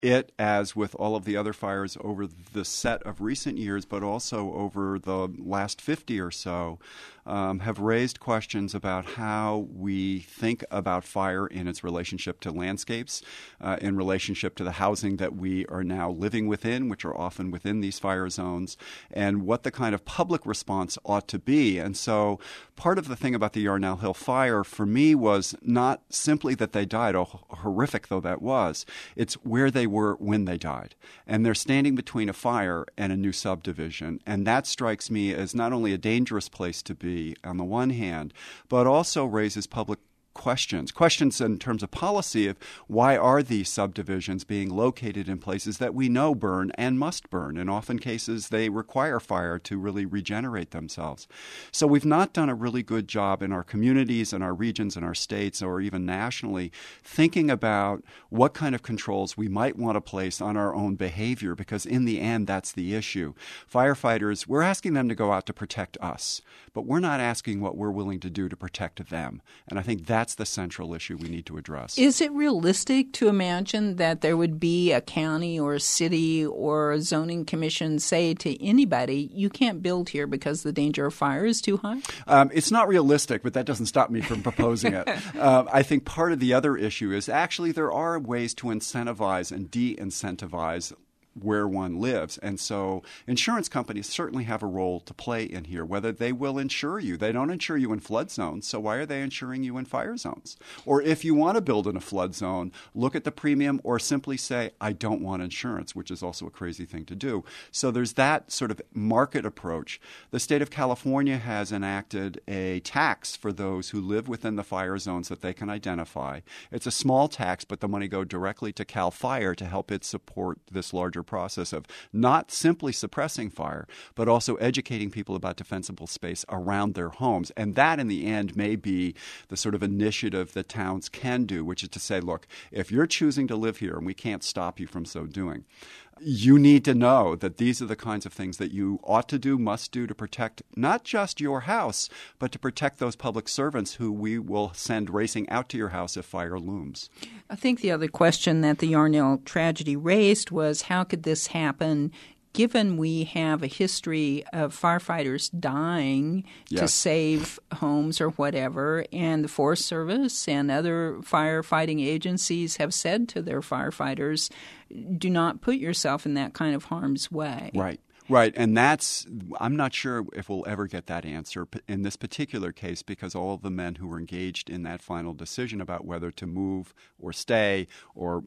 as with all of the other fires over the set of recent years, but also over the last 50 or so, have raised questions about how we think about fire in its relationship to landscapes, in relationship to the housing that we are now living within, which are often within these fire zones, and what the kind of public response ought to be. And so part of the thing about the Yarnell Hill fire for me was not simply that they died, horrific though that was, it's where they were when they died. And they're standing between a fire and a new subdivision. And that strikes me as not only a dangerous place to be on the one hand, but also raises public questions in terms of policy of why are these subdivisions being located in places that we know burn and must burn. In often cases, they require fire to really regenerate themselves. So we've not done a really good job in our communities and our regions and our states or even nationally thinking about what kind of controls we might want to place on our own behavior, because in the end, that's the issue. Firefighters, we're asking them to go out to protect us, but we're not asking what we're willing to do to protect them. And I think that's the central issue we need to address. Is it realistic to imagine that there would be a county or a city or a zoning commission say to anybody, you can't build here because the danger of fire is too high? It's not realistic, but that doesn't stop me from proposing it. I think part of the other issue is actually there are ways to incentivize and de-incentivize where one lives. And so insurance companies certainly have a role to play in here, whether they will insure you. They don't insure you in flood zones, so why are they insuring you in fire zones? Or if you want to build in a flood zone, look at the premium or simply say, I don't want insurance, which is also a crazy thing to do. So there's that sort of market approach. The state of California has enacted a tax for those who live within the fire zones that they can identify. It's a small tax, but the money goes directly to CAL FIRE to help it support this larger process of not simply suppressing fire, but also educating people about defensible space around their homes. And that, in the end, may be the sort of initiative that towns can do, which is to say, look, if you're choosing to live here and we can't stop you from so doing, you need to know that these are the kinds of things that you ought to do, must do to protect not just your house, but to protect those public servants who we will send racing out to your house if fire looms. I think the other question that the Yarnell tragedy raised was how could this happen given we have a history of firefighters dying to save homes or whatever, and the Forest Service and other firefighting agencies have said to their firefighters, do not put yourself in that kind of harm's way. Right. And I'm not sure if we'll ever get that answer in this particular case, because all of the men who were engaged in that final decision about whether to move or stay or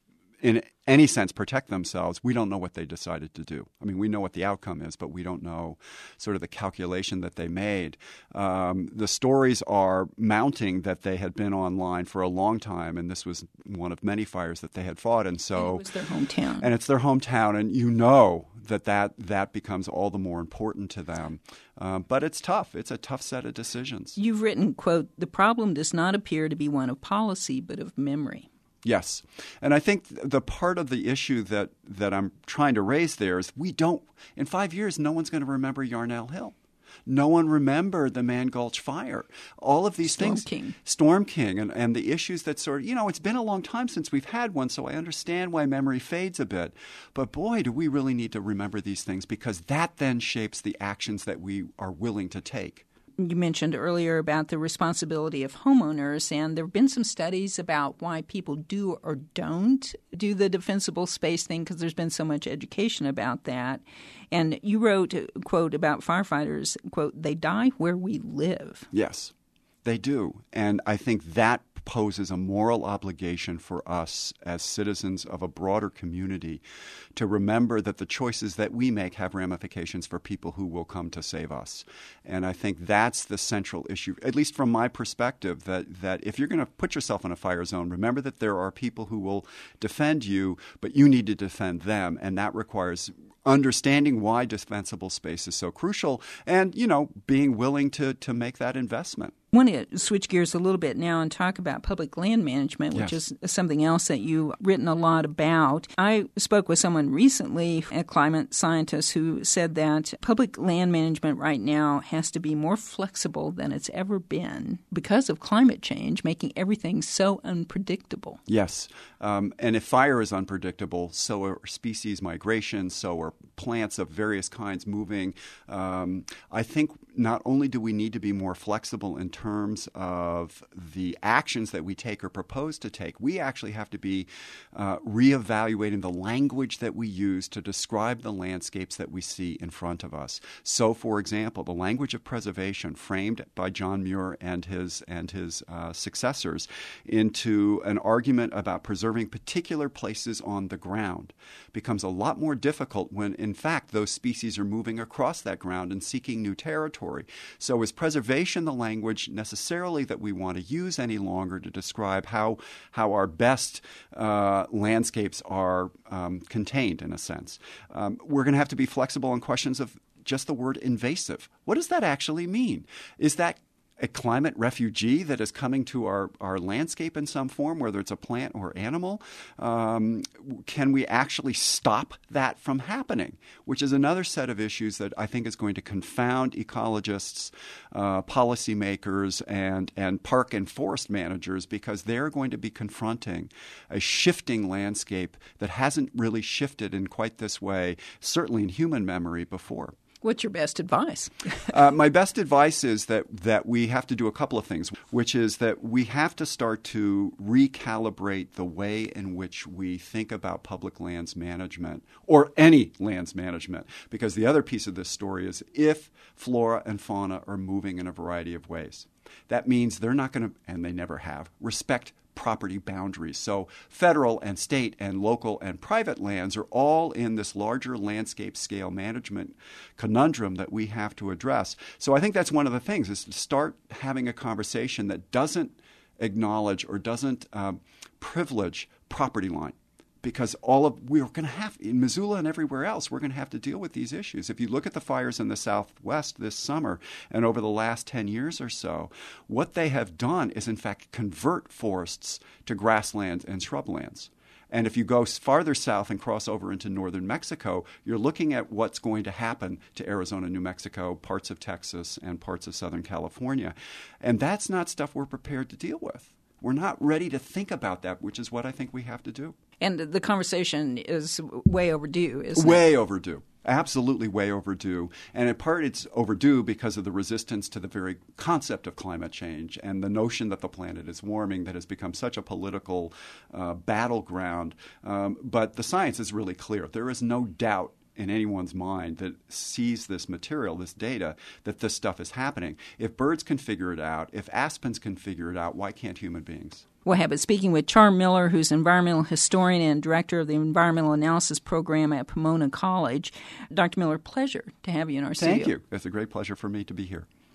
in any sense protect themselves, we don't know what they decided to do. I mean, we know what the outcome is, but we don't know sort of the calculation that they made. The stories are mounting that they had been online for a long time, and this was one of many fires that they had fought. And so it was their hometown. And it's their hometown, and you know that becomes all the more important to them. But it's tough. It's a tough set of decisions. You've written, quote, the problem does not appear to be one of policy, but of memory. Yes. And I think the part of the issue that I'm trying to raise there is in 5 years, no one's going to remember Yarnell Hill. No one remembered the Man Gulch fire. All of these Storm King, and the issues that sort of, it's been a long time since we've had one, so I understand why memory fades a bit. But boy, do we really need to remember these things, because that then shapes the actions that we are willing to take. You mentioned earlier about the responsibility of homeowners, and there have been some studies about why people do or don't do the defensible space thing, because there's been so much education about that. And you wrote, quote, about firefighters, quote, they die where we live. Yes, they do. And I think that poses a moral obligation for us as citizens of a broader community to remember that the choices that we make have ramifications for people who will come to save us. And I think that's the central issue, at least from my perspective, that if you're going to put yourself in a fire zone, remember that there are people who will defend you, but you need to defend them, and that requires understanding why defensible space is so crucial and, being willing to make that investment. I want to switch gears a little bit now and talk about public land management, which is something else that you've written a lot about. I spoke with someone recently, a climate scientist, who said that public land management right now has to be more flexible than it's ever been because of climate change, making everything so unpredictable. Yes. And if fire is unpredictable, so are species migration, so are plants of various kinds moving. I think not only do we need to be more flexible in terms of the actions that we take or propose to take, we actually have to be reevaluating the language that we use to describe the landscapes that we see in front of us. So, for example, the language of preservation framed by John Muir and his successors into an argument about preserving particular places on the ground becomes a lot more difficult when, in fact, those species are moving across that ground and seeking new territory. So is preservation the language necessarily that we want to use any longer to describe how our best landscapes are contained, in a sense? We're going to have to be flexible on questions of just the word invasive. What does that actually mean? Is that a climate refugee that is coming to our landscape in some form, whether it's a plant or animal? Can we actually stop that from happening? Which is another set of issues that I think is going to confound ecologists, policymakers, and park and forest managers, because they're going to be confronting a shifting landscape that hasn't really shifted in quite this way, certainly in human memory, before. What's your best advice? My best advice is that we have to do a couple of things, which is that we have to start to recalibrate the way in which we think about public lands management, or any lands management, because the other piece of this story is if flora and fauna are moving in a variety of ways, that means they're not going to, and they never have, respect property boundaries. So federal and state and local and private lands are all in this larger landscape scale management conundrum that we have to address. So I think that's one of the things, is to start having a conversation that doesn't acknowledge or doesn't privilege property line. Because we're going to have, in Missoula and everywhere else, we're going to have to deal with these issues. If you look at the fires in the Southwest this summer and over the last 10 years or so, what they have done is, in fact, convert forests to grasslands and shrublands. And if you go farther south and cross over into northern Mexico, you're looking at what's going to happen to Arizona, New Mexico, parts of Texas, and parts of Southern California. And that's not stuff we're prepared to deal with. We're not ready to think about that, which is what I think we have to do. And the conversation is way overdue, isn't it? Way overdue. Absolutely way overdue. And in part, it's overdue because of the resistance to the very concept of climate change and the notion that the planet is warming that has become such a political battleground. But the science is really clear. There is no doubt in anyone's mind that sees this material, this data, that this stuff is happening. If birds can figure it out, if aspens can figure it out, why can't human beings? We'll have it speaking with Charm Miller, who's an environmental historian and director of the Environmental Analysis Program at Pomona College. Dr. Miller, pleasure to have you in our studio. Thank you. It's a great pleasure for me to be here.